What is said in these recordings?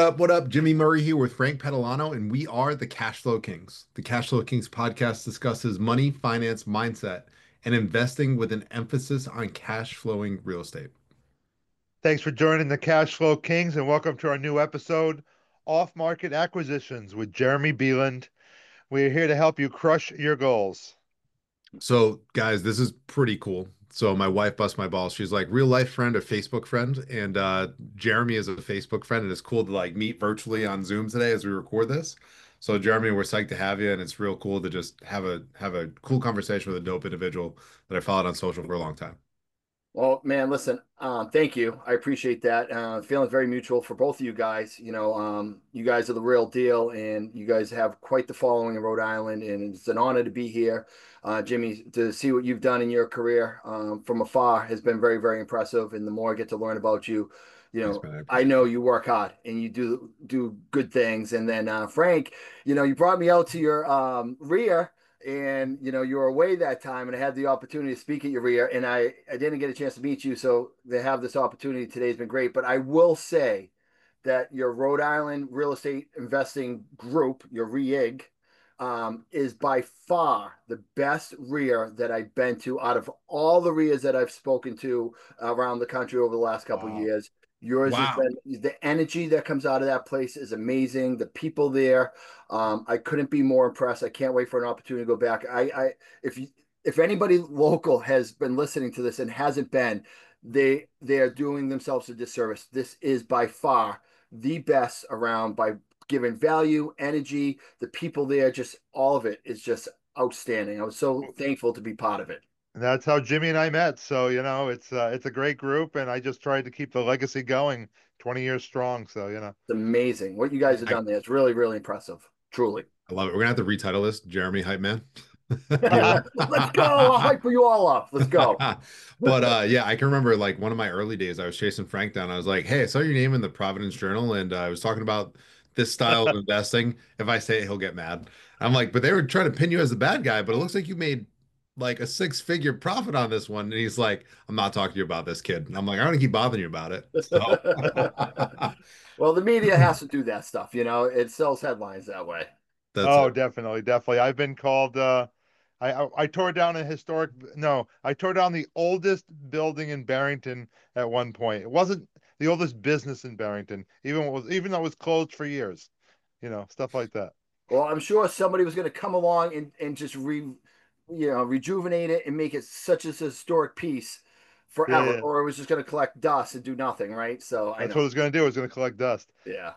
up? What up? Jimmy Murray here with Frank Pedalano, and we are the Cash Flow Kings. The Cash Flow Kings podcast discusses money, finance, mindset, and investing with an emphasis on cash flowing real estate. Thanks for joining the Cash Flow Kings and welcome to our new episode, Off Market Acquisitions with Jeremy Beeland. We're here to help you crush your goals. So, guys, this is pretty cool. So, my wife busts my balls. She's like, real life friend, a Facebook friend, and Jeremy is a Facebook friend, and it's cool to like meet virtually on Zoom today as we record this. So, Jeremy, we're psyched to have you, and it's real cool to just have a cool conversation with a dope individual that I followed on social for a long time. Well, man, listen, thank you. I appreciate that. The feeling's very mutual for both of you guys. You guys are the real deal, and you guys have quite the following in Rhode Island, and it's an honor to be here. Jimmy, to see what you've done in your career from afar has been very, very impressive. And the more I get to learn about you, Thanks, man. I I appreciate know it. you work hard and you do good things. And then Frank, you brought me out to your rear and you were away that time and I had the opportunity to speak at your rear and I didn't get a chance to meet you, so to have this opportunity today has been great. But I will say that your Rhode Island real estate investing group, your REIG, is by far the best rear that I've been to out of all the rears that I've spoken to around the country over the last couple of Wow. years. Yours has Wow. been, the energy that comes out of that place is amazing. The people there, I couldn't be more impressed. I can't wait for an opportunity to go back. If if anybody local has been listening to this and hasn't been, they are doing themselves a disservice. This is by far the best around by giving value, energy, the people there, just all of it is just outstanding. I was so thankful to be part of it. And that's how Jimmy and I met. So, it's a great group and I just tried to keep the legacy going 20 years strong. So. It's amazing what you guys have I, done there. It's really, really impressive. Truly. I love it. We're gonna have to retitle this Jeremy Hype Man. Let's go. I'll hype you all up. Let's go. But yeah, I can remember like one of my early days, I was chasing Frank down. I was like, hey, I saw your name in the Providence Journal, and I was talking about this style of investing. If I say it, he'll get mad. I'm like, but they were trying to pin you as the bad guy, but it looks like you made like a six-figure profit on this one. And he's like, I'm not talking to you about this, kid. And I'm like, I don't keep bothering you about it. So Well, the media has to do that stuff. It sells headlines that way. that's Oh, it. definitely, definitely. I've been called I tore down a historic no, I tore down the oldest building in Barrington at one point. It wasn't the oldest business in Barrington, even though it was closed for years. Stuff like that. Well, I'm sure somebody was going to come along and just rejuvenate it and make it such a historic piece Yeah, forever, yeah. or it was just going to collect dust and do nothing, right? So I That's what know. it's gonna do. It's gonna collect dust. Yeah.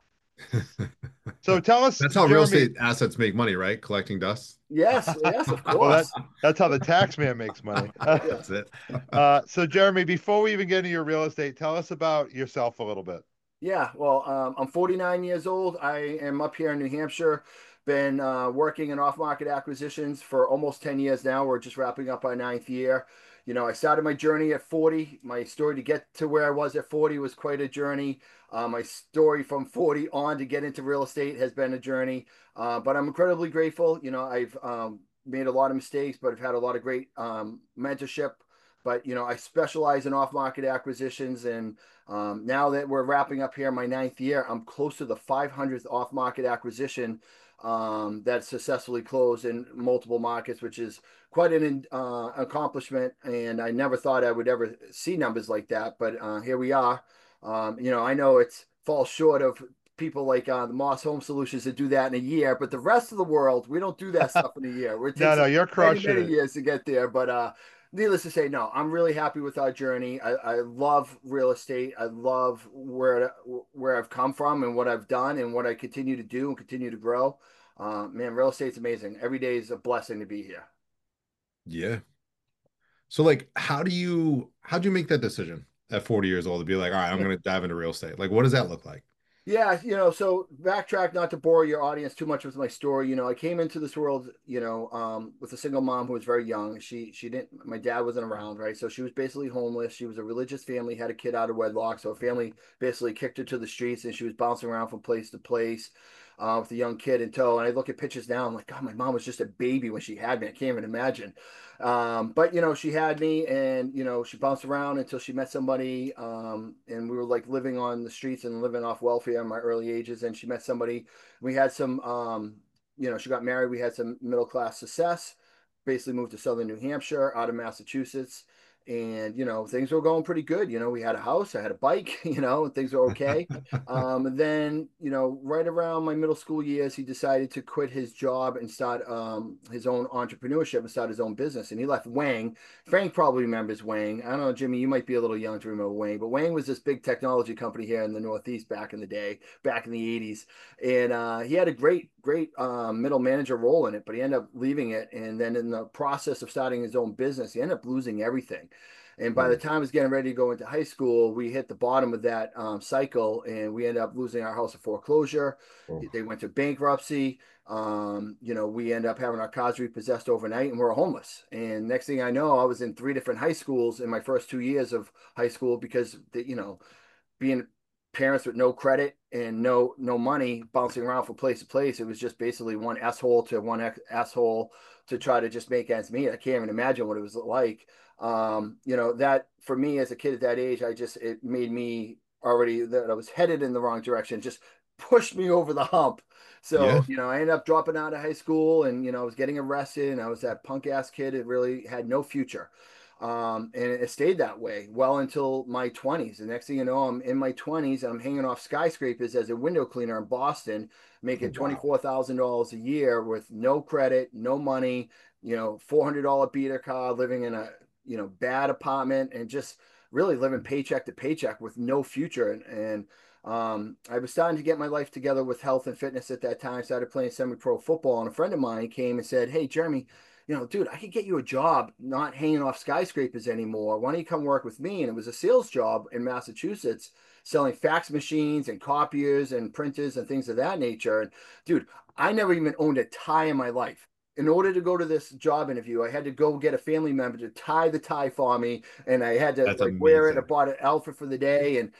So tell us, That's how real Jeremy. estate assets make money, right? Collecting dust. Yes, yes, of Well, course. that's how the tax man makes money. Yeah. That's it. So Jeremy, before we even get into your real estate, tell us about yourself a little bit. Yeah, well, I'm 49 years old. I am up here in New Hampshire. Been working in off-market acquisitions for almost 10 years now. We're just wrapping up our ninth year. I started my journey at 40. My story to get to where I was at 40 was quite a journey. My story from 40 on to get into real estate has been a journey. But I'm incredibly grateful. I've made a lot of mistakes, but I've had a lot of great mentorship. But I specialize in off-market acquisitions, and now that we're wrapping up here my ninth year, I'm close to the 500th off-market acquisition that successfully closed in multiple markets, which is quite an accomplishment. And I never thought I would ever see numbers like that, but here we are. I know it's falls short of people like the Moss Home Solutions that do that in a year, but the rest of the world, we don't do that stuff in a year. It No, takes no, us you're many, crushing many it. years to get there. But needless to say, no, I'm really happy with our journey. I love real estate. I love where I've come from and what I've done and what I continue to do and continue to grow. Man, real estate's amazing. Every day is a blessing to be here. Yeah. So like how'd you make that decision at 40 years old to be like, all right, I'm gonna dive into real estate? Like what does that look like? Yeah, so backtrack, not to bore your audience too much with my story. I came into this world, with a single mom who was very young. She didn't, my dad wasn't around, right? So she was basically homeless. She was a religious family, had a kid out of wedlock. So her family basically kicked her to the streets and she was bouncing around from place to place. with a young kid in tow. And I look at pictures now, I'm like, God, my mom was just a baby when she had me. I can't even imagine. But you know, she had me, and you know, she bounced around until she met somebody, and we were like living on the streets and living off welfare in my early ages. And she met somebody. We had some, you know, she got married. We had some middle class success. Basically moved to southern New Hampshire out of Massachusetts. And you know, things were going pretty good. You know, we had a house, I had a bike, you know, and things were okay. And then, you know, right around my middle school years, he decided to quit his job and start his own entrepreneurship and start his own business. And he left Wang. Frank probably remembers Wang. I don't know, Jimmy, you might be a little young to remember Wang, but Wang was this big technology company here in the Northeast back in the day, back in the 80s. And he had a great middle manager role in it, but he ended up leaving it. And then in the process of starting his own business, he ended up losing everything. And by the time I was getting ready to go into high school, we hit the bottom of that cycle, and we ended up losing our house to foreclosure. Oh, They went to bankruptcy. You know, we ended up having our cars repossessed overnight, and we were homeless. And next thing I know, I was in 3 different high schools in my first 2 years of high school because, you know, being parents with no credit and no money, bouncing around from place to place, it was just basically one asshole to one asshole to try to just make ends meet. I can't even imagine what it was like. You know, that for me as a kid at that age, it made me already that I was headed in the wrong direction, just pushed me over the hump. yeah. So, you know, I ended up dropping out of high school, and, you know, I was getting arrested, and I was that punk ass kid. It really had no future. And it stayed that way well until my 20s. The next thing you know, I'm in my 20s and I'm hanging off skyscrapers as a window cleaner in Boston, Oh, making wow. $24,000 a year with no credit, no money, you know, $400 beater car, living in a, you know, bad apartment, and just really living paycheck to paycheck with no future. And I was starting to get my life together with health and fitness at that time. I started playing semi-pro football, and a friend of mine came and said, "Hey, Jeremy, you know, dude, I could get you a job not hanging off skyscrapers anymore. Why don't you come work with me?" And it was a sales job in Massachusetts, selling fax machines and copiers and printers and things of that nature. And dude, I never even owned a tie in my life. In order to go to this job interview, I had to go get a family member to tie the tie for me, and I had to That's like wear it. I amazing. bought an outfit for the day, and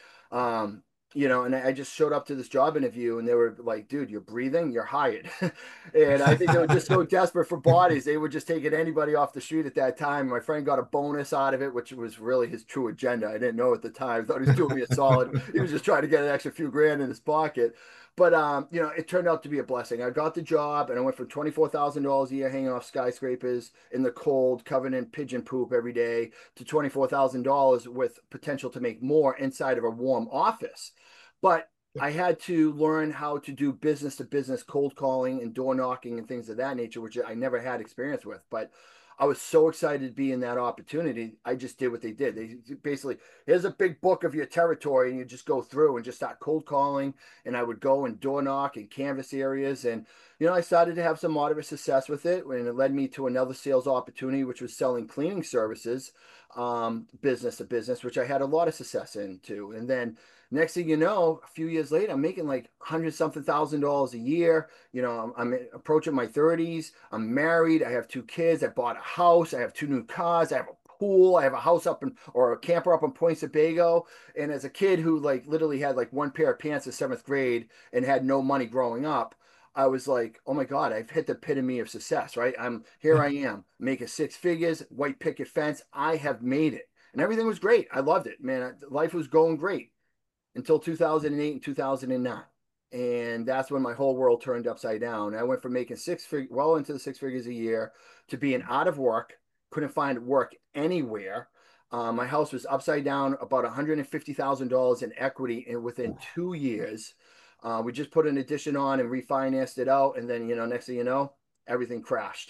you know, and I just showed up to this job interview, and they were like, "Dude, you're breathing, you're hired." And I think they were just so desperate for bodies, they were just taking anybody off the street at that time. My friend got a bonus out of it, which was really his true agenda. I didn't know at the time. I thought he was doing me a solid. He was just trying to get an extra few grand in his pocket. But you know, it turned out to be a blessing. I got the job, and I went from $24,000 a year hanging off skyscrapers in the cold, covered in pigeon poop every day, to $24,000 with potential to make more inside of a warm office. But I had to learn how to do business to business cold calling and door knocking and things of that nature, which I never had experience with. But I was so excited to be in that opportunity. I just did what they did. They basically, here's a big book of your territory, and you just go through and just start cold calling. And I would go and door knock and canvas areas. And, you know, I started to have some moderate success with it. And it led me to another sales opportunity, which was selling cleaning services, business to business, which I had a lot of success in too. And then next thing you know, a few years later, I'm making like 100 something thousand a year. You know, I'm approaching my 30s. I'm married. I have 2 kids. I bought a house. I have 2 new cars. I have a pool. I have a house up in, or a camper up in Point Sebago. And as a kid who like literally had like one pair of pants in seventh grade and had no money growing up, I was like, oh my God, I've hit the epitome of success, right? I am making 6 figures, white picket fence. I have made it. And everything was great. I loved it, man. Life was going great until 2008 and 2009. And that's when my whole world turned upside down. I went from making well into the 6 figures a year to being out of work, couldn't find work anywhere. My house was upside down, about $150,000 in equity within 2 years. We just put an addition on and refinanced it out. And then, you know, next thing you know, everything crashed.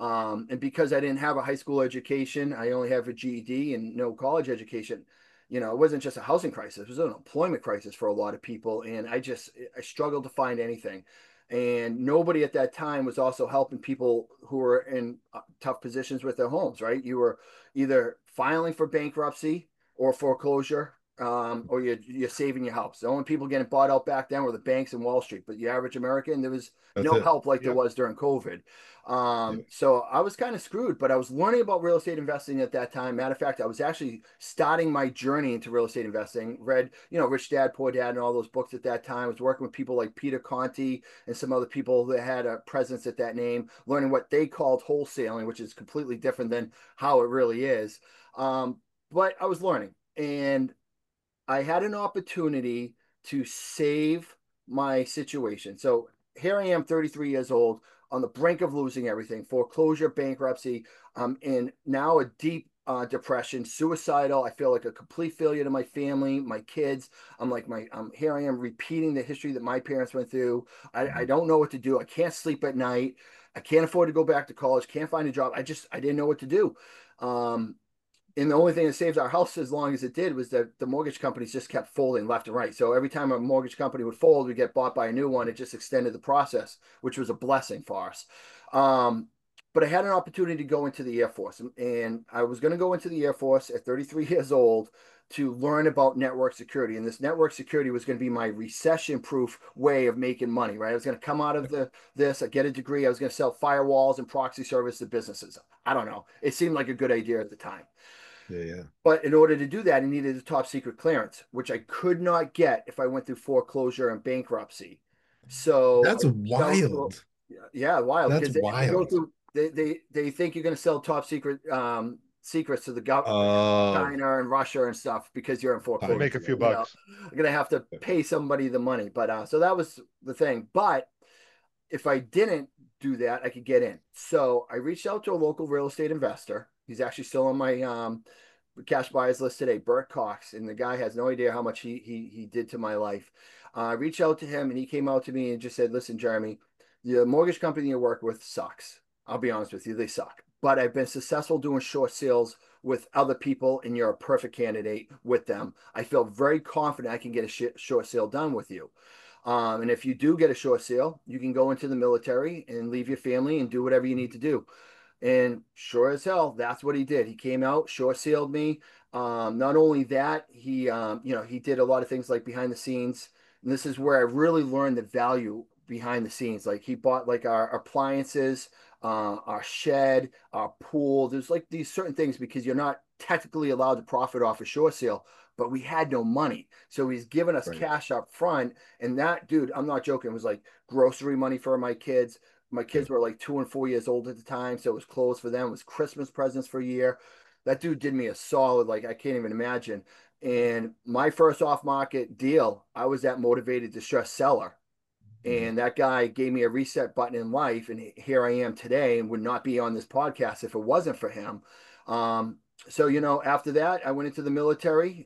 And because I didn't have a high school education, I only have a GED and no college education. You know, it wasn't just a housing crisis, it was an employment crisis for a lot of people. And I struggled to find anything. And nobody at that time was also helping people who were in tough positions with their homes, right? You were either filing for bankruptcy or foreclosure, or you're saving your house. The only people getting bought out back then were the banks and Wall Street, but the average American, there was That's no it. help like there Yep. was during COVID. Yeah. So I was kind of screwed, but I was learning about real estate investing at that time. Matter of fact, I was actually starting my journey into real estate investing. Read, Rich Dad, Poor Dad, and all those books at that time. I was working with people like Peter Conti and some other people that had a presence at that name, learning what they called wholesaling, which is completely different than how it really is. But I was learning, and I had an opportunity to save my situation. So here I am, 33 years old, on the brink of losing everything, foreclosure, bankruptcy. I'm in now a deep depression, suicidal. I feel like a complete failure to my family, my kids. Here I am repeating the history that my parents went through. I Mhm. don't know what to do. I can't sleep at night. I can't afford to go back to college. Can't find a job. I didn't know what to do. Um, and the only thing that saved our house as long as it did was that the mortgage companies just kept folding left and right. So every time a mortgage company would fold, we get bought by a new one. It just extended the process, which was a blessing for us. Um, but I had an opportunity to go into the Air Force, and I was going to go into the Air Force at 33 years old to learn about network security. And this network security was going to be my recession-proof way of making money, right? I was going to come out of I get a degree. I was going to sell firewalls and proxy service to businesses. I don't know. It seemed like a good idea at the time. Yeah, yeah. But in order to do that, I needed a top secret clearance, which I could not get if I went through foreclosure and bankruptcy. So That's I reached out to, wild. yeah, wild, That's because they have to go wild. through, they think you're going to sell top secret secrets to the government, Oh, China and Russia and stuff because you're in To foreclosure. make a few timing. bucks. I'm going to have to pay somebody the money. But so that was the thing. But if I didn't do that, I could get in. So I reached out to a local real estate investor. He's actually still on my cash buyers list today, Bert Cox, and the guy has no idea how much he did to my life. I reached out to him, and he came out to me and just said, "Listen, Jeremy, the mortgage company you work with sucks. I'll be honest with you, they suck. But I've been successful doing short sales with other people, and you're a perfect candidate with them. I feel very confident I can get a short sale done with you." And if you do get a short sale, you can go into the military and leave your family and do whatever you need to do. And sure as hell, that's what he did. He came out, short sailed me. Not only that, he did a lot of things like behind the scenes. And this is where I really learned the value behind the scenes. Like he bought like our appliances, our shed, our pool. There's like these certain things because you're not technically allowed to profit off a short sale, but we had no money. So he's given us Right. cash up front. And that dude, I'm not joking, was like grocery money for my kids. My Yeah. kids were like 2 and 4 years old at the time, so it was clothes for them. It was Christmas presents for a year. That dude did me a solid, like I can't even imagine. And my first off market deal, I was that motivated distressed seller. Mhm. And that guy gave me a reset button in life. And here I am today and would not be on this podcast if it wasn't for him. Um, so, after that, I went into the military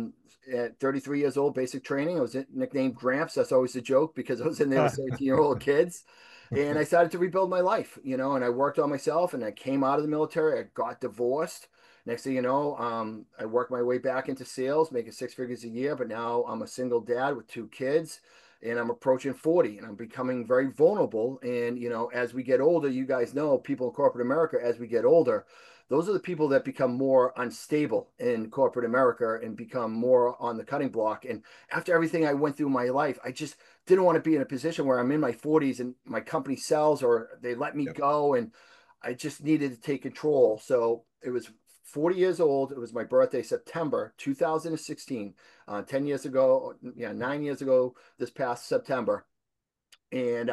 at 33 years old, basic training. I was nicknamed Gramps. That's always a joke because I was in there with 17-year-old kids. And I started to rebuild my life, and I worked on myself and I came out of the military. I got divorced. Next thing you know, I worked my way back into sales, making six figures a year. But now I'm a single dad with two kids and I'm approaching 40 and I'm becoming very vulnerable. And, as we get older, you guys know people in corporate America, as we get older, those are the people that become more unstable in corporate America and become more on the cutting block. And after everything I went through in my life, I just didn't want to be in a position where I'm in my 40s and my company sells or they let me Yep. go. And I just needed to take control. So it was 40 years old. It was my birthday, September 2016, 10 years ago. Yeah, 9 years ago this past September. And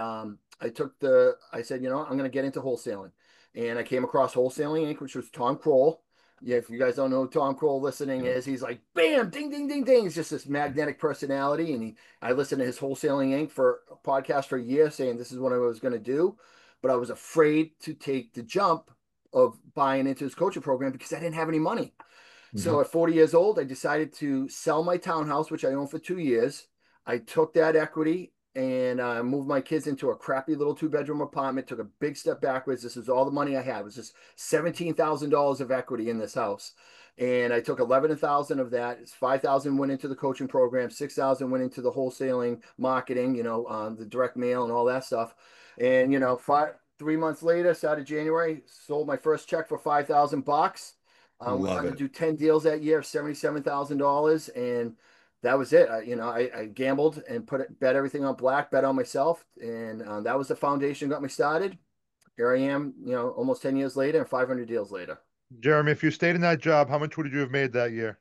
I said, I'm going to get into wholesaling. And I came across Wholesaling Inc., which was Tom Kroll. Yeah, if you guys don't know who Tom Kroll listening Yep. is, he's like, bam, ding, ding, ding, ding. He's just this magnetic personality. And I listened to his Wholesaling Inc. for a podcast for a year saying this is what I was going to do. But I was afraid to take the jump of buying into his coaching program because I didn't have any money. So Mhm. at 40 years old, I decided to sell my townhouse, which I owned for 2 years. I took that equity and moved my kids into a crappy little two-bedroom apartment, took a big step backwards. This is all the money I had. It was just $17,000 of equity in this house. And I took 11,000 of that. 5,000 went into the coaching program, 6,000 went into the wholesaling, marketing, the direct mail and all that stuff. And 3 months later, started January, sold my first check for $5,000. We Love got to it. do 10 deals that year, $77,000. And that was it. I gambled and bet everything on black, bet on myself. And that was the foundation got me started. Here I am, almost 10 years later and 500 deals later. Jeremy, if you stayed in that job, how much would you have made that year?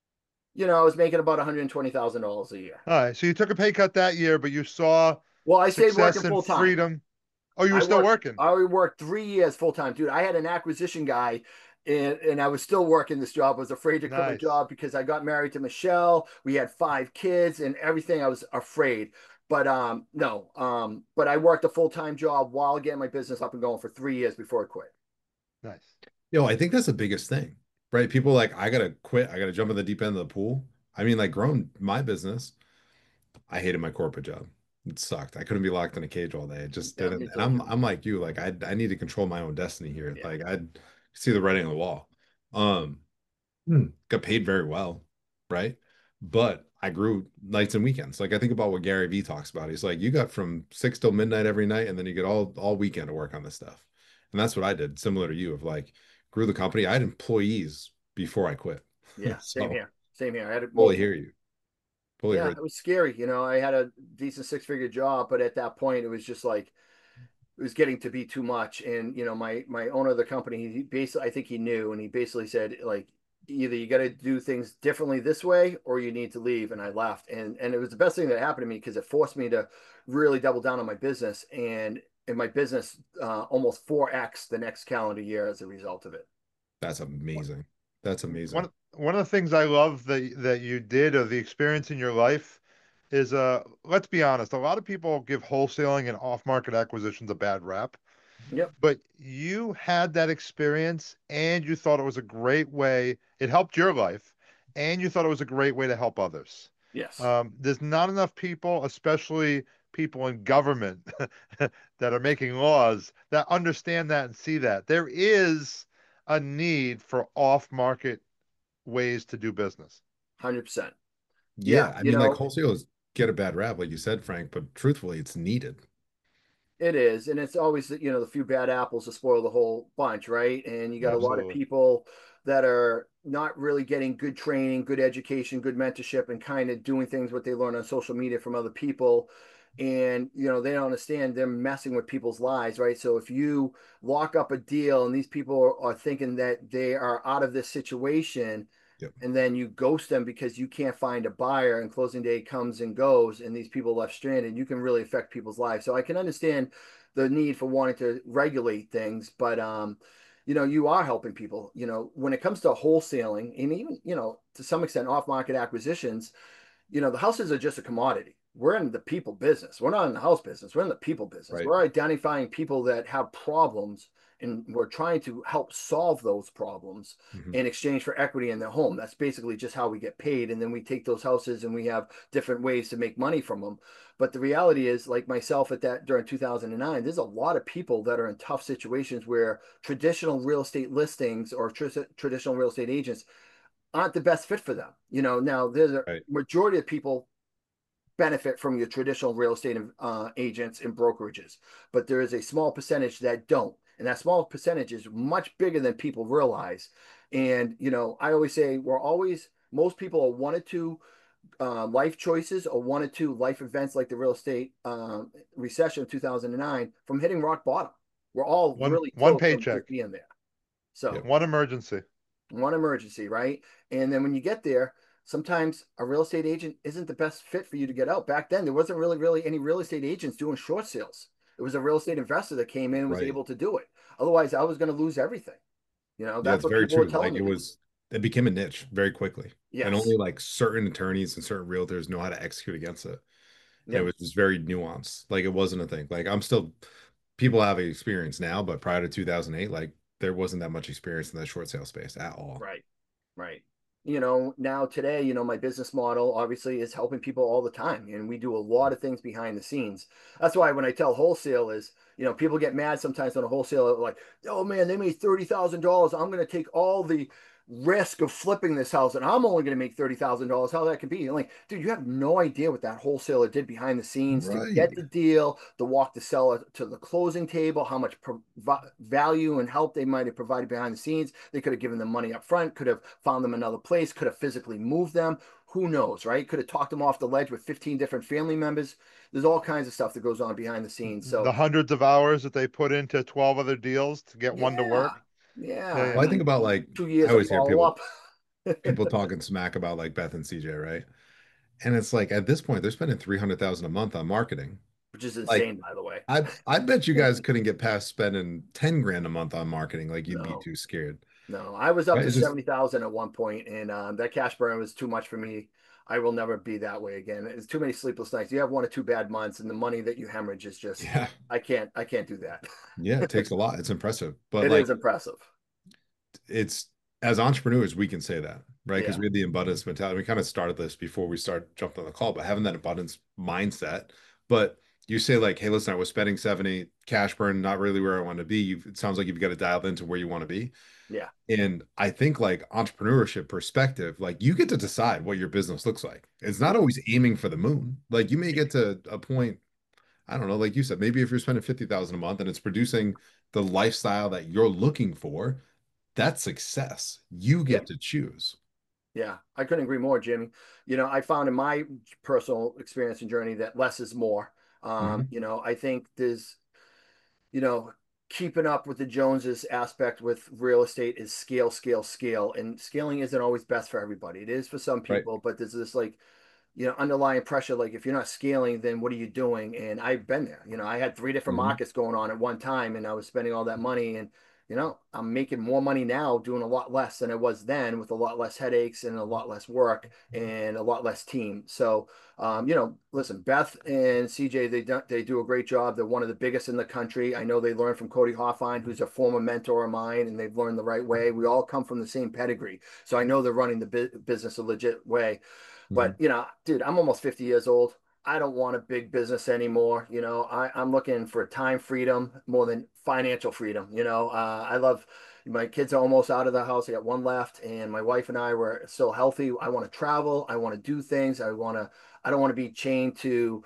I was making about $120,000 a year. All right, so you took a pay cut that year, but you saw Well, I stayed working success and full time. freedom. Oh, you were still working. I worked 3 years full time, dude. I had an acquisition guy, and I was still working this job. I was afraid to quit my Nice. job because I got married to Michelle. We had 5 kids and everything. I was afraid. But no, but I worked a full time job while getting my business up and going for 3 years before I quit. Nice. I think that's the biggest thing, right? People like, I gotta quit, I gotta jump in the deep end of the pool. I mean, like growing my business, I hated my corporate job. It sucked. I couldn't be locked in a cage all day. It just Yeah, didn't. me And too. I'm like you, like I need to control my own destiny here. Yeah, Like I see the writing on the wall. Um, got paid very well, right? But I grew nights and weekends. Like I think about what Gary Vee talks about. He's like, you got from 6 till midnight every night, and then you get all weekend to work on this stuff. And that's what I did, similar to you, of like grew the company. I had employees before I quit. yeah, same So here. Same here. I had fully multiple. hear you. Fully Yeah, heard. it was scary. I had a decent 6-figure job, but at that point, it was just like it was getting to be too much. And my owner of the company, he basically, I think he knew, and he basically said like, either you got to do things differently this way, or you need to leave. And I left, and it was the best thing that happened to me because it forced me to really double down on my business, and my business almost 4x the next calendar year as a result of it. That's amazing. That's One amazing. one of the things I love that you did, or the experience in your life, is let's be honest, a lot of people give wholesaling and off-market acquisitions a bad rap. Yep. But you had that experience and you thought it was a great way. It helped your life and you thought it was a great way to help others. Yes. There's not enough people, especially people in government that are making laws that understand that and see that. There is a need for off-market ways to do business. 100%. Yeah. Yeah, I mean, like wholesalers get a bad rap, like you said, Frank, but truthfully, it's needed. It is, and it's always the few bad apples to spoil the whole bunch, right? And you got a lot of Absolutely. people that are not really getting good training, good education, good mentorship, and kind of doing things what they learn on social media from other people. And they don't understand they're messing with people's lives, right? So if you lock up a deal and these people are thinking that they are out of this situation, Yep. and then you ghost them because you can't find a buyer and closing day comes and goes and these people left stranded, you can really affect people's lives. So I can understand the need for wanting to regulate things, but you are helping people. When it comes to wholesaling and even to some extent off market acquisitions, the houses are just a commodity. We're in the people business. We're not in the house business. We're in the people business. Right. We're identifying people that have problems, and we're trying to help solve those problems Mhm. in exchange for equity in their home. That's basically just how we get paid. And then we take those houses and we have different ways to make money from them. But the reality is, like myself at that during 2009, there's a lot of people that are in tough situations where traditional real estate listings or traditional real estate agents aren't the best fit for them. Now there's a Right. majority of people benefit from your traditional real estate agents and brokerages, but there is a small percentage that don't. And that small percentage is much bigger than people realize. And, I always say most people are one or two life choices or one or two life events like the real estate recession of 2009 from hitting rock bottom. We're all really One close from just paycheck, being there. So Yep. one emergency. one emergency, right? And then when you get there, sometimes a real estate agent isn't the best fit for you to get out. Back then, there wasn't really any real estate agents doing short sales. It was a real estate investor that came in and was Right. able to do it. Otherwise, I was going to lose everything. Yeah, That's it's what very people were true. telling Like me. it became a niche very quickly. And Yes. only like certain attorneys and certain realtors know how to execute against it. And it Yep. was just very nuanced. Like it wasn't a thing. Like people have experience now, but prior to 2008, like there wasn't that much experience in that short sale space at all. Right. Right. Now today, my business model obviously is helping people all the time. And we do a lot of things behind the scenes. That's why when I tell wholesale is, people get mad sometimes on a wholesale, like, oh man, they made $30,000. I'm going to take all the risk of flipping this house and I'm only going to make $30,000. How that can be? And like, dude, you have no idea what that wholesaler did behind the scenes to Right. get the deal, to walk the seller to the closing table, how much value and help they might have provided behind the scenes. They could have given them money up front, could have found them another place, could have physically moved them. Who knows, right? Could have talked them off the ledge with 15 different family members. There's all kinds of stuff that goes on behind the scenes. The So, hundreds of hours that they put into 12 other deals to get one to yeah, work. yeah. Yeah, I yeah. Well, I think mean, about like, two I years of always hear follow people up, talking smack about like Beth and CJ, right? And it's like at this point they're spending 300,000 a month on marketing. which is Like insane, by the way. I bet you guys couldn't get past spending 10 grand a month on marketing. Like you'd be No, too scared. no. I was up Right? to It's just 70,000 at one point, and that cash burn was too much for me. I will never be that way again. It's too many sleepless nights. You have 1 or 2 bad months, and the money that you hemorrhage is just, yeah. I can't do that. Yeah, it takes a lot. It's impressive. But It like is impressive. it's as entrepreneurs, we can say that, right? Because Yeah. we have the abundance mentality. We kind of started this before we start jumping on the call, but having that abundance mindset. But you say like, hey, listen, I was spending 70, cash burn, not really where I want to be. It sounds like you've got to dial into where you want to be. Yeah. And I think like entrepreneurship perspective, like you get to decide what your business looks like. It's not Yeah. always aiming for the moon. Like you may get to a point, I don't know, like you said, maybe if you're spending 50,000 a month and it's producing the lifestyle that you're looking for, that's success. You Yeah. get to choose. Yeah. I couldn't agree more, Jimmy. I found in my personal experience and journey that less is more. Mhm. I think there's you know, keeping up with the Joneses aspect with real estate is scale, scale, scale. And scaling isn't always best for everybody. It is for some Right. people, but there's this like, underlying pressure. Like if you're not scaling, then what are you doing? And I've been there. I had 3 different Mhm. markets going on at one time and I was spending all that money. And, I'm making more money now doing a lot less than I was then with a lot less headaches and a lot less work and a lot less team. So, listen, Beth and CJ, they do a great job. They're one of the biggest in the country. I know they learned from Cody Hoffine, who's a former mentor of mine, and they've learned the right way. We all come from the same pedigree. So I know they're running the business a legit way. But Mhm. dude, I'm almost 50 years old. I don't want a big business anymore. I'm looking for time freedom more than financial freedom. I love my kids are almost out of the house. I got one left, and my wife and I were still healthy. I want to travel. I want to do things. I don't want to be chained to,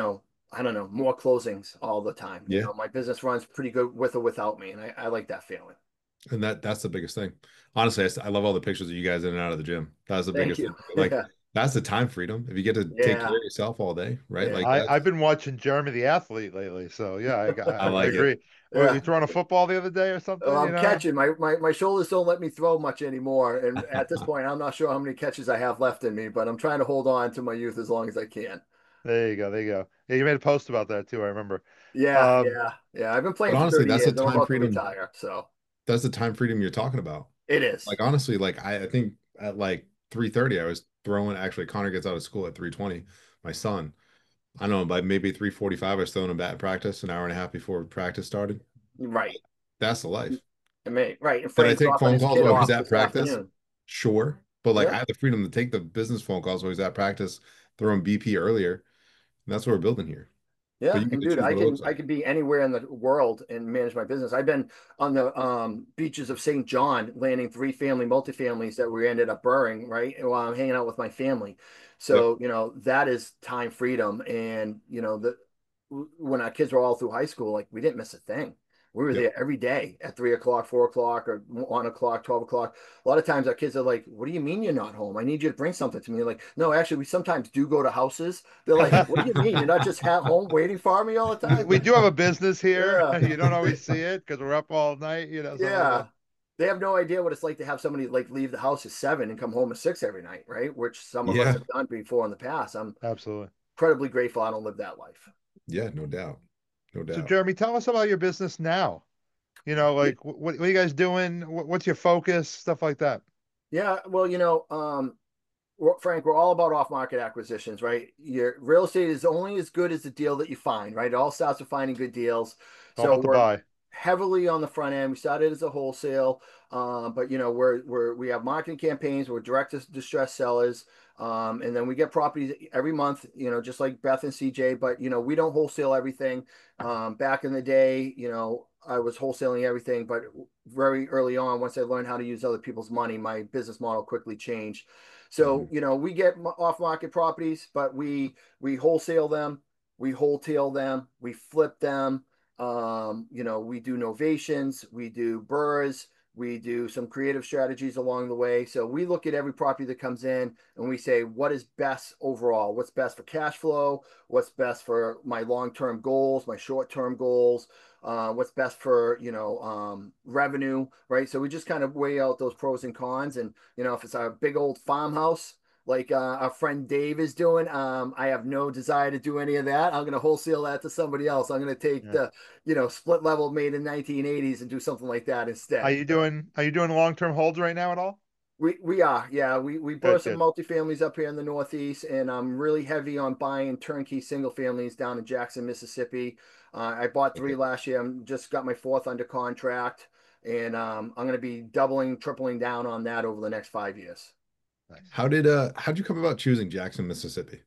I don't know, more closings all the time. Yeah. My business runs pretty good with or without me, and I like that feeling. And that's the biggest thing. Honestly, I love all the pictures of you guys in and out of the gym. That's the Thank biggest thing. you. Like Yeah. that's the time freedom. If you get to take care Yeah. of yourself all day, right? Yeah. Like that's I've been watching Jeremy the athlete lately, so yeah, I I like it. agree. Well, Yeah. you throwing a football the other day or Well, something? I'm catching. My shoulders don't let me throw much anymore. And at this point, I'm not sure how many catches I have left in me, but I'm trying to hold on to my youth as long as I can. There you go, there you go. Yeah, you made a post about that too. I remember. Yeah, Um, yeah, yeah. I've been But playing for honestly, 30 that's the years. I'm time about to freedom. retire. So That's the time freedom you're talking about. it is. Like honestly, like I think at like 3:30, I was throwing actually Connor gets out of school at 3:20, my son. I don't know, by maybe 3:45, I was throwing him bat practice an hour and a half before practice started. Right. That's the life. I mean, right. And Did I Frank's take dropping phone his calls kid while he's off at this practice? afternoon. Sure. But like I Yeah. have the freedom to take the business phone calls while he's at practice, throw him BP earlier. And that's what we're building here. But Yeah, you get and to dude, choose I what it can looks I like. can be anywhere in the world and manage my business. I've been on the beaches of St. John, landing 3-family multifamilies that we ended up burring, right? While I'm hanging out with my family. Yep. So, that is time freedom. And, when our kids were all through high school, like we didn't miss a thing. We were Yep. there every day at 3 o'clock, 4 o'clock, or 1 o'clock, 12 o'clock. A lot of times our kids are like, "What do you mean you're not home? I need you to bring something to me." Like, no, actually, we sometimes do go to houses. They're like, "What do you mean? You're not just at home waiting for me all the time?" we do have a business here. Yeah, You don't always see it because we're up all night, something like that. yeah. They have no idea what it's like to have somebody like leave the house at 7 and come home at 6 every night, right? Which some of us Yeah. have done before in the past. I'm Absolutely. incredibly grateful I don't live that life. Yeah, no doubt. No So, doubt. Jeremy, tell us about your business now. Like what are you guys doing? What's your focus? Stuff like that. Yeah, well, Frank, we're all about off-market acquisitions, right? Your real estate is only as good as the deal that you find, right? It all starts with finding good deals. All So about the we're buy. heavily on the front end. We started as a wholesale, but you know, we have marketing campaigns. We're direct to distress sellers, and then we get properties every month. You know, just like Beth and CJ. But you know, we don't wholesale everything. Back in the day, you know, I was wholesaling everything, but very early on, once I learned how to use other people's money, my business model quickly changed. So, Mhm. you know, we get off market properties, but we wholesale them, we wholetail them, we flip them. You know, we do novations, we do burrs, we do some creative strategies along the way. So we look at every property that comes in and we say, what is best overall? What's best for cash flow? What's best for my long-term goals, my short-term goals? What's best for, you know, revenue, right? So we just kind of weigh out those pros and cons. And, you know, if it's a big old farmhouse, like our friend Dave is doing. I have no desire to do any of that. I'm going to wholesale that to somebody else. I'm going to take Yeah. the, you know, split level made in 1980s and do something like that instead. Are you doing long-term holds right now at all? We are, yeah. We bought Good, some good. multifamilies up here in the Northeast, and I'm really heavy on buying turnkey single families down in Jackson, Mississippi. I bought three Okay. last year. I'm just got my fourth under contract, and I'm going to be doubling, tripling down on that over the next 5 years. Nice. How'd you come about choosing Jackson, Mississippi?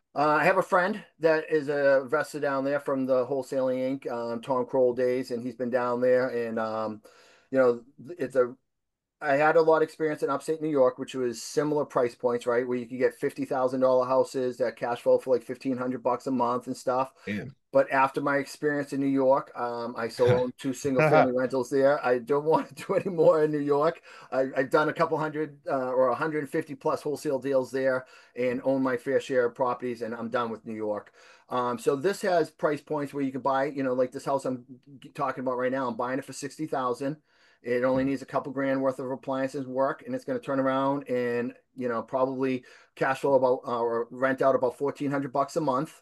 I have a friend that is a investor down there from the Wholesaling Inc. Tom Kroll days, and he's been down there. And you know, it's a I had a lot of experience in upstate New York, which was similar price points, right? Where you could get $50,000 houses that cash flow for like $1,500 a month and stuff. Damn. But after my experience in New York, I still own two single family rentals there. I don't want to do any more in New York. I've done a couple hundred or 150 plus wholesale deals there and own my fair share of properties, and I'm done with New York. So this has price points where you can buy, you know, like this house I'm talking about right now. I'm buying it for 60,000. It only needs a couple grand worth of appliances work, and it's going to turn around and, you know, probably cash flow about or rent out about $1,400 a month.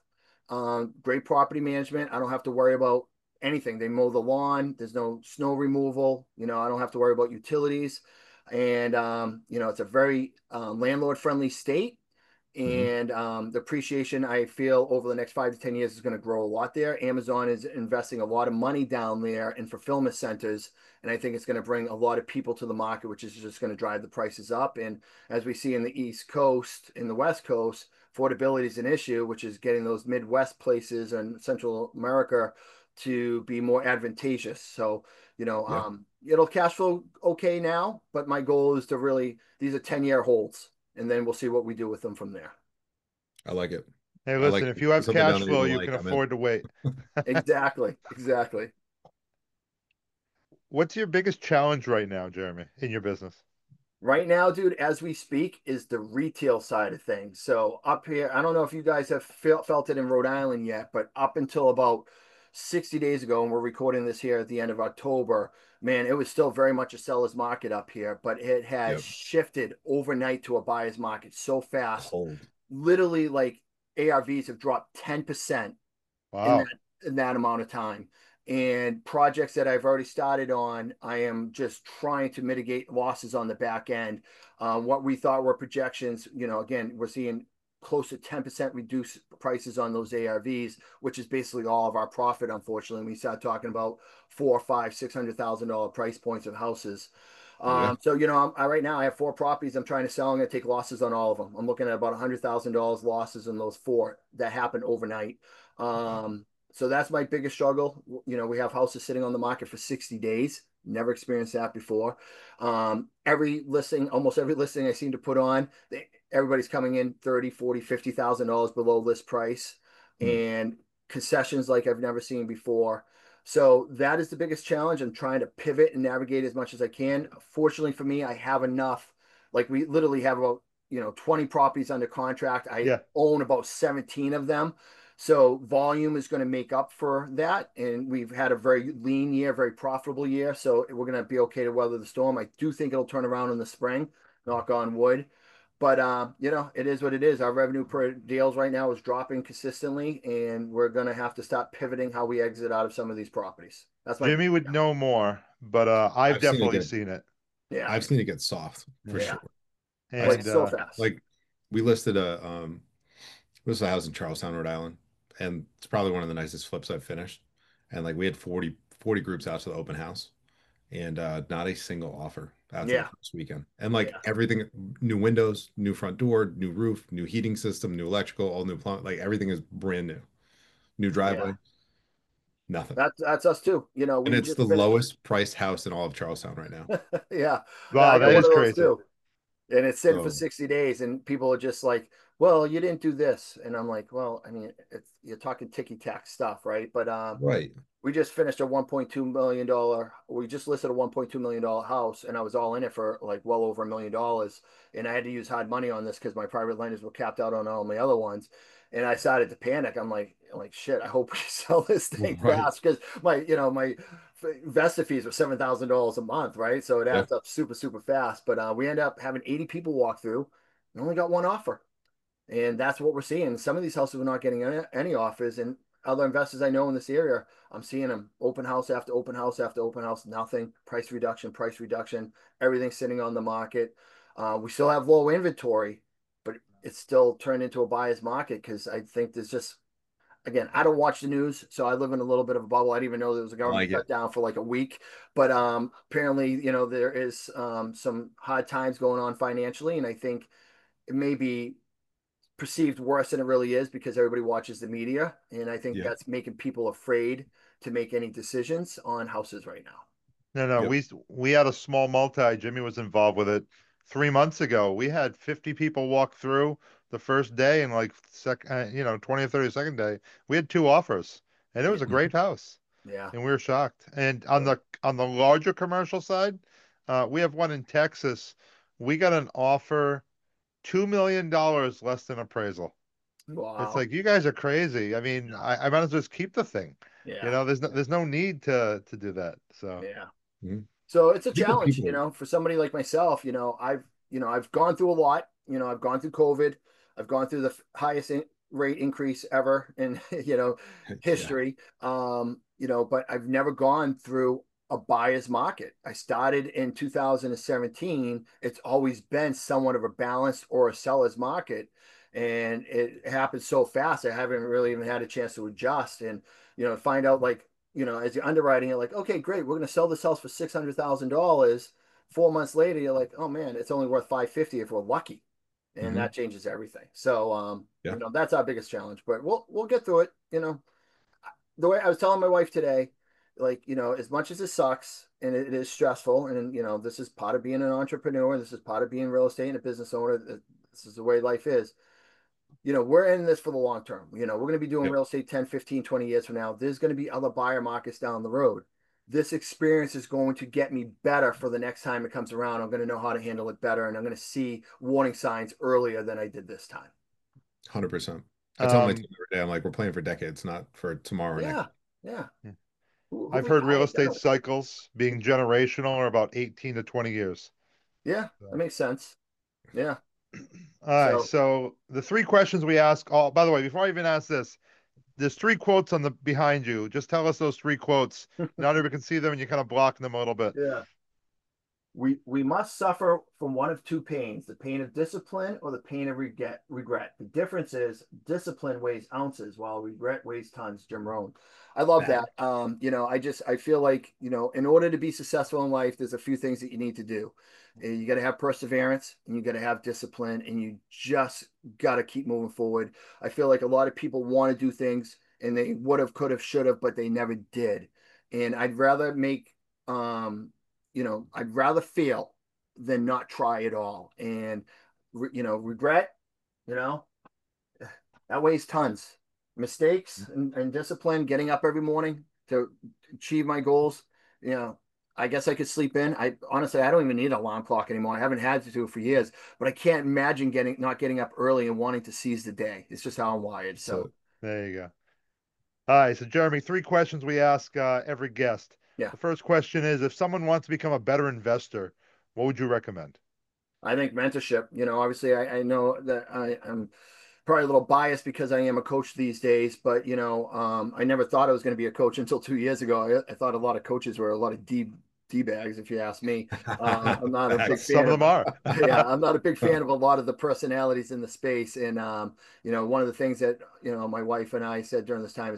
Great property management. I don't have to worry about anything. They mow the lawn. There's no snow removal. You know, I don't have to worry about utilities. And, you know, it's a very landlord friendly state. Hmm. And the appreciation I feel over the next 5 to 10 years is going to grow a lot there. Amazon is investing a lot of money down there in fulfillment centers. And I think it's going to bring a lot of people to the market, which is just going to drive the prices up. And as we see in the East Coast, in the West Coast, affordability is an issue, which is getting those Midwest places and Central America to be more advantageous. So, you know, Yeah, it'll cash flow okay now, but my goal is to really, these are 10-year holds, and then we'll see what we do with them from there. I like it. Hey, I like listen, if you have something down cash there you flow, don't you like. can I'm in. afford to wait. Exactly. Exactly. What's your biggest challenge right now, Jeremy, in your business? Right now, dude, as we speak, is the retail side of things. So up here, I don't know if you guys have felt it in Rhode Island yet, but up until about 60 days ago, and we're recording this here at the end of October, man, it was still very much a seller's market up here, but it has Yep. shifted overnight to a buyer's market so fast. Cold. Literally, like ARVs have dropped 10% in Wow. that amount of time. And projects that I've already started on, I am just trying to mitigate losses on the back end. What we thought were projections, you know, again, we're seeing close to 10% reduced prices on those ARVs, which is basically all of our profit, unfortunately. We start talking about four, five, $600,000 price points of houses. Yeah. So you know, right now I have four properties I'm trying to sell. I'm going to take losses on all of them. I'm looking at about $100,000 losses in those four that happened overnight. Wow. So that's my biggest struggle. You know, we have houses sitting on the market for 60 days. Never experienced that before. Every listing, almost every listing I seem to put on, everybody's coming in 30, 40, $50,000 below list price Hmm. and concessions like I've never seen before. So that is the biggest challenge. I'm trying to pivot and navigate as much as I can. Fortunately for me, I have enough. Like we literally have about, you know, 20 properties under contract. I Yeah. own about 17 of them. So volume is going to make up for that. And we've had a very lean year, very profitable year. So we're going to be okay to weather the storm. I do think it'll turn around in the spring, knock on wood. But you know, it is what it is. Our revenue per deals right now is dropping consistently, and we're going to have to start pivoting how we exit out of some of these properties. That's my Jimmy would know more, but I've I've seen it definitely get seen it. yeah, I've seen it get soft for Yeah. yeah, sure. I've like And seen so fast. like we listed a house in Charlestown, Rhode Island, and it's probably one of the nicest flips I've finished. And like we had 40 groups out to the open house, and not a single offer after the Yeah, first weekend. And like yeah, everything, new windows, new front door, new roof, new heating system, new electrical, all new plumbing, like everything is brand new. New yeah. driveway, nothing. That's us too. And We it's just the finished. lowest priced house in all of Charlestown right now. Yeah, I Wow, got that one is of those crazy. too. And it's sitting for So 60 days, and people are just like, well, you didn't do this. And I'm like, well, I mean, you're talking ticky tack stuff, right? But right. we just finished a $1.2 million. We just listed a $1.2 million house, and I was all in it for like well over $1 million. And I had to use hard money on this because my private lenders were capped out on all my other ones. And I started to panic. I'm like shit. I hope we sell this thing Right. fast because my investor fees were $7,000 a month, right? So it Yeah. adds up super super fast. But we end up having 80 people walk through, and only got one offer. And that's what we're seeing. Some of these houses are not getting any offers, and other investors I know in this area, I'm seeing them open house after open house after open house, nothing, price reduction, everything sitting on the market. We still have low inventory, but it's still turned into a buyer's market because I think there's just, again, I don't watch the news, so I live in a little bit of a bubble. I didn't even know there was a I government like it. shutdown for like a week, but apparently, there is some hard times going on financially, and I think it may be perceived worse than it really is because everybody watches the media, and I think Yep. that's making people afraid to make any decisions on houses right now. No, no, Yep. we had a small multi. Jimmy was involved with it 3 months ago. We had 50 people walk through the first day, and like 20 or 32nd day, we had two offers, and it was Yeah, a great house, yeah, and we were shocked. And on yeah. the larger commercial side, we have one in Texas. We got an offer $2 million less than appraisal. It's Wow. like you guys are crazy. I mean, Yeah, I might as well just keep the thing. yeah, There's no need to do that. So. yeah. Mhm. So it's a I think the challenge, people, for somebody like myself. I've gone through a lot. I've gone through COVID. I've gone through the highest rate increase ever in yeah, history. But I've never gone through a buyer's market. I started in 2017. It's always been somewhat of a balanced or a seller's market, and it happened so fast. I haven't really even had a chance to adjust and find out, like, as you're underwriting, you're like, okay, great, we're going to sell this house for $600,000. 4 months later, you're like, oh man, it's only worth 550 if we're lucky, and hmm that changes everything. So, yeah, that's our biggest challenge, but we'll get through it. The way I was telling my wife today, like, as much as it sucks and it is stressful, and this is part of being an entrepreneur, this is part of being real estate and a business owner. This is the way life is. We're in this for the long term. We're going to be doing yep, real estate 10, 15, 20 years from now. There's going to be other buyer markets down the road. This experience is going to get me better for the next time it comes around. I'm going to know how to handle it better, and I'm going to see warning signs earlier than I did this time. 100%. I tell my Um, team every day, I'm like, we're playing for decades, not for tomorrow or next. Yeah. Yeah. Who I've heard real retires estate now? cycles being generational are about 18 to 20 years. Yeah. That So. makes sense. Yeah. All right. So So the three questions we ask. Oh, by the way, before I even ask this, there's three quotes on the behind you. Just tell us those three quotes. Not everybody can see them, and you kind of block them a little bit. yeah. We must suffer from one of two pains, the pain of discipline or the pain of regret. The difference is discipline weighs ounces while regret weighs tons. Jim Rohn. I love Bad. that. I feel like, in order to be successful in life, there's a few things that you need to do. You got to have perseverance, and you got to have discipline, and you just got to keep moving forward. I feel like a lot of people want to do things, and they would have, could have, should have, but they never did. And I'd rather I'd rather fail than not try at all. And, regret, you know, that weighs tons. Mistakes and discipline, getting up every morning to achieve my goals. I guess I could sleep in. I honestly, I don't even need an alarm clock anymore. I haven't had to do it for years, but I can't imagine not getting up early and wanting to seize the day. It's just how I'm wired. So So There you go. All right. So Jeremy, three questions we ask every guest. yeah, The first question is, if someone wants to become a better investor, what would you recommend? I think mentorship. Obviously, I know that I'm probably a little biased because I am a coach these days, but I never thought I was going to be a coach until 2 years ago. I thought a lot of coaches were a lot of D bags, if you ask me. I'm not a big facts. Some fan of them of, are. yeah, I'm not a big fan of a lot of the personalities in the space. And one of the things that my wife and I said during this time is like,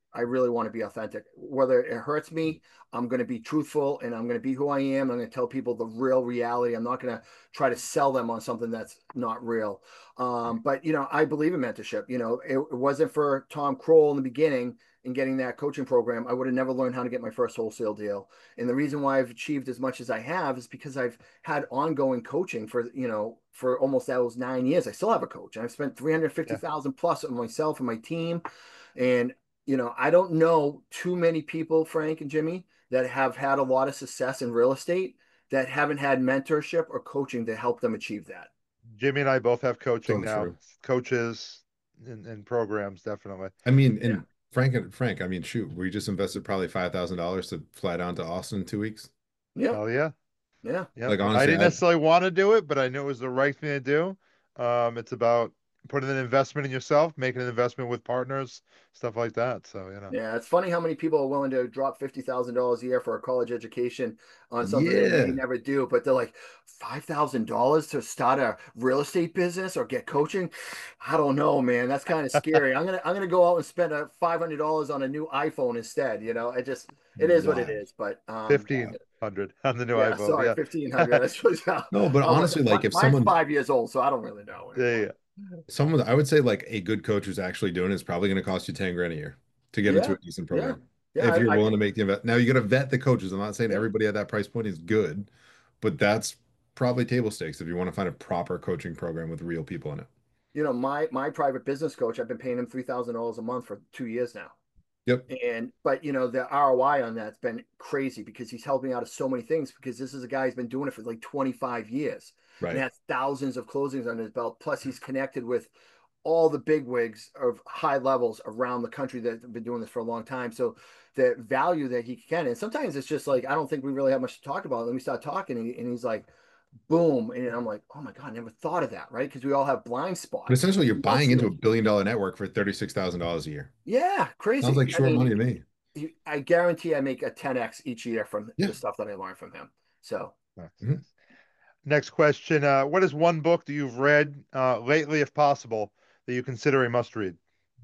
I really want to be authentic. Whether it hurts me, I'm going to be truthful and I'm going to be who I am. I'm going to tell people the real reality. I'm not going to try to sell them on something that's not real. But, I believe in mentorship. It wasn't for Tom Kroll in the beginning and getting that coaching program, I would have never learned how to get my first wholesale deal. And the reason why I've achieved as much as I have is because I've had ongoing coaching for almost those 9 years. I still have a coach. I've spent Yeah. 350,000 plus on myself and my team. And, I don't know too many people, Frank and Jimmy, that have had a lot of success in real estate that haven't had mentorship or coaching to help them achieve that. Jimmy and I both have coaching So now, true. coaches and programs, definitely. I mean, Yeah. and Frank, I mean, shoot, we just invested probably $5,000 to fly down to Austin in 2 weeks. Yeah. Hell yeah. Yeah. Yep. Like I honestly, didn't necessarily want to do it, but I knew it was the right thing to do. It's about putting an investment in yourself, making an investment with partners, stuff like that. So, Yeah, it's funny how many people are willing to drop $50,000 a year for a college education on something they may yeah. never do, but they're like $5,000 to start a real estate business or get coaching. I don't know, man. That's kind of scary. I'm gonna go out and spend $500 on a new iPhone instead. It is what it Wild. is. But 1500 on the new yeah, iPhone. sorry, Yeah. 1,500. That's what. No, but Oh, honestly, like if mine's someone 5 years old, so I don't really know Yeah. anymore. Yeah. someone I would say like a good coach who's actually doing it is probably going to cost you 10 grand a year to get into Yeah, a decent yeah, program. yeah. If you're I willing to make the invest. Now you got to vet the coaches. I'm not saying yeah. everybody at that price point is good, but that's probably table stakes if you want to find a proper coaching program with real people in it. My private business coach, I've been paying him $3,000 a month for 2 years now. Yep. But the ROI on that's been crazy because he's helped me out of so many things because this is a guy who's been doing it for like 25 years and Right. has thousands of closings under his belt. Plus, he's connected with all the big wigs of high levels around the country that have been doing this for a long time. So the value that he can, and sometimes it's just like, I don't think we really have much to talk about. And then we start talking and he's like, boom. And I'm like, oh my God, I never thought of that. Right. Because we all have blind But spots. essentially, you're We love buying into a salespeople. billion-dollar network for $36,000 a year. Yeah. Sounds Crazy. like I short mean, money to me. I guarantee I make a 10x each year from Yeah. the stuff that I learned from him. So, Nice, Mhm. nice. Next question. What is one book that you've read lately, if possible, that you consider a must read?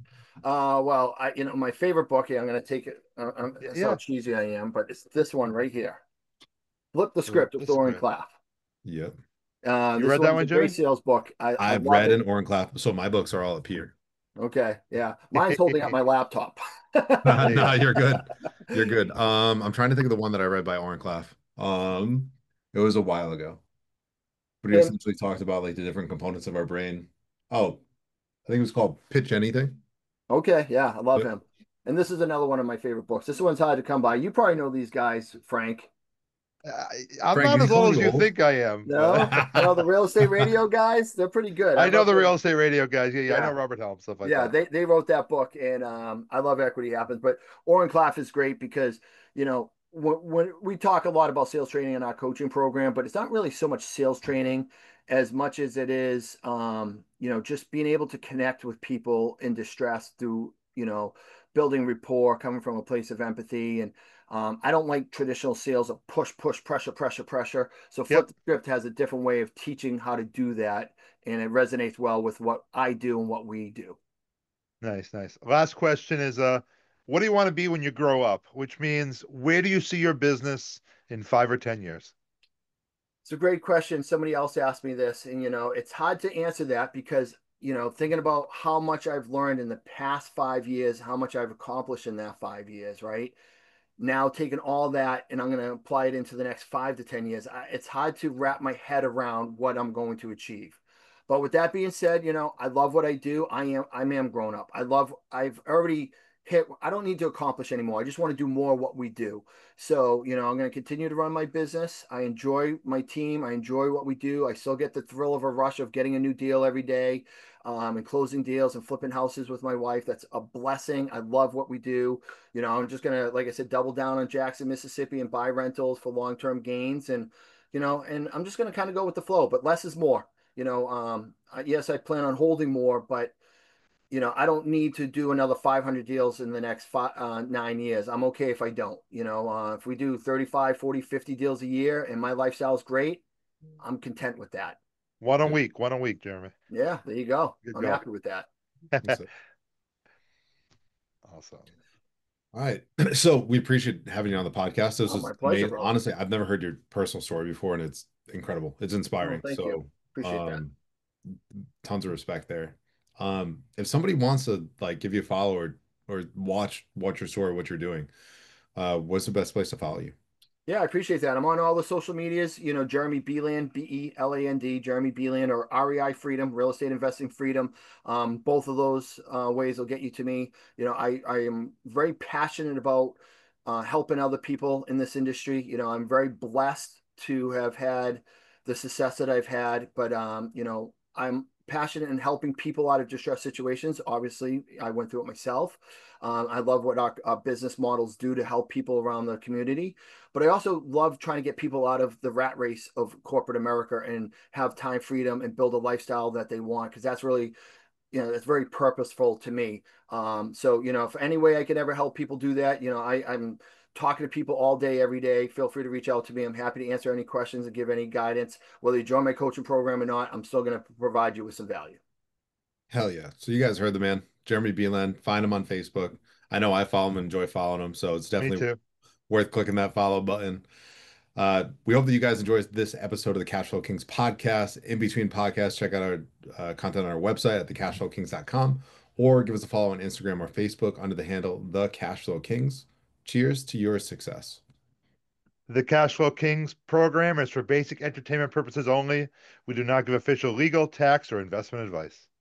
well, my favorite book here, I'm going to take it. That's how Yeah. cheesy I am, but it's this one right here. Flip the Flip Script of the Thorin script. Claff. Yep. You This read that one's a one, great Jimmy? sales book. I I've love read it. an Orncliffe, so my books are all up here. Okay. Yeah. Mine's holding up my laptop. No, Yeah. you're good. You're good. I'm trying to think of the one that I read by Orncliffe. It was a while ago, but he And essentially talked about like the different components of our brain. Oh, I think it was called Pitch Anything. okay. Yeah. I love Yep. him. And this is another one of my favorite books. This one's hard to come by. You probably know these guys, Frank. I'm Frank, not is he as old calling as you you old? think I am, but No? No, the real estate radio guys, they're pretty good. I I know love the their real estate radio guys. Yeah, yeah, I know yeah. Robert Helm, stuff like Yeah, that. they wrote that book, and I love Equity Happens. But Oren Claff is great because when we talk a lot about sales training in our coaching program, but it's not really so much sales training as much as it is just being able to connect with people in distress through building rapport, coming from a place of empathy. And I don't like traditional sales of push, push, pressure, pressure, pressure. So Flip Yep. the Script has a different way of teaching how to do that, and it resonates well with what I do and what we do. Nice, nice. Last question is what do you want to be when you grow up? Which means where do you see your business in 5 or 10 years? It's a great question. Somebody else asked me this, and it's hard to answer that because thinking about how much I've learned in the past 5 years, how much I've accomplished in that 5 years, right? Now taking all that and I'm going to apply it into the next 5 to 10 years, it's hard to wrap my head around what I'm going to achieve. But with that being said, I love what I do. I am grown up. I've already hit, I don't need to accomplish anymore. I just want to do more of what we do. So, I'm going to continue to run my business. I enjoy my team. I enjoy what we do. I still get the thrill of a rush of getting a new deal every day, and closing deals and flipping houses with my wife. That's a blessing. I love what we do. I'm just gonna, like I said, double down on Jackson, Mississippi, and buy rentals for long-term gains, and I'm just gonna kind of go with the flow. But less is more. Yes, I plan on holding more, but I don't need to do another 500 deals in the next 9 years. I'm okay if I don't. If we do 35, 40, 50 deals a year, and my lifestyle is great, I'm content with that. Yeah, One a week, Jeremy. Yeah, there you go. Good I'm go. happy with that. that's it. Awesome. All right. So we appreciate having you on the podcast. This Oh, is my pleasure, amazing. bro. Honestly, I've never heard your personal story before, and it's incredible. It's Oh, inspiring. thank you. So, Appreciate that. um, tons of respect there. If somebody wants to like give you a follow or watch your story, what you're doing, what's the best place to follow you? Yeah, I appreciate that. I'm on all the social medias, Jeremy Beland, Beland, Jeremy Beland, or REI Freedom, Real Estate Investing Freedom. Both of those ways will get you to me. I am very passionate about helping other people in this industry. I'm very blessed to have had the success that I've had, but I'm passionate in helping people out of distressed situations. Obviously, I went through it myself. I love what our business models do to help people around the community. But I also love trying to get people out of the rat race of corporate America and have time freedom and build a lifestyle that they want, because that's really, that's very purposeful to me. So, if any way I can ever help people do that, I'm talking to people all day, every day. Feel free to reach out to me. I'm happy to answer any questions and give any guidance. Whether you join my coaching program or not, I'm still going to provide you with some value. Hell yeah. So you guys heard the man, Jeremy Beeland. Find him on Facebook. I know I follow him and enjoy following him, so it's Me definitely too. worth clicking that follow button. We hope that you guys enjoyed this episode of the Cashflow Kings podcast. In between podcasts, check out our content on our website at thecashflowkings.com or give us a follow on Instagram or Facebook under the handle The Cashflow Kings. Cheers to your success. The Cashflow Kings program is for basic entertainment purposes only. We do not give official legal, tax, or investment advice.